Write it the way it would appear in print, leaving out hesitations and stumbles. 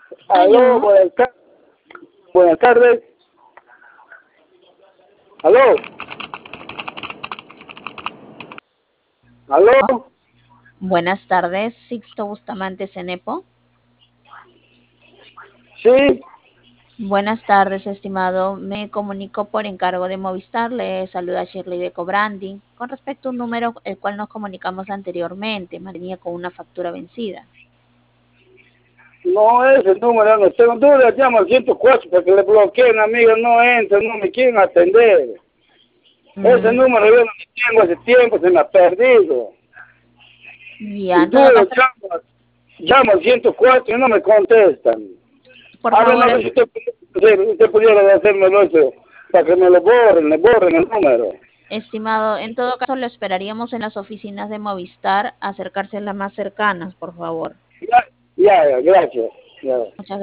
Aló, Aló, buenas tardes. Aló, aló, buenas tardes, Sixto Bustamante Cenepo. sí, Buenas tardes, estimado. Me comunico por encargo de Movistar. Le saluda Shirley de Cobrandi. Con respecto a un número el cual nos comunicamos anteriormente, venía con una factura vencida. no es el número, no tengo duda, llamo al 104 para que le bloqueen, amigo, no entra, no me quieren atender. Ese Mm, número yo no lo tengo hace tiempo, se me ha perdido. ya, Y en todo caso, llamo al 104 y no me contestan. por A ver, favor, no sé si usted pudiera hacérmelo eso, para que me lo borren, le borren el número. estimado, en todo caso lo esperaríamos en las oficinas de Movistar, acercarse a las más cercanas, por favor. Ya, ya, gracias. Ya. Muchas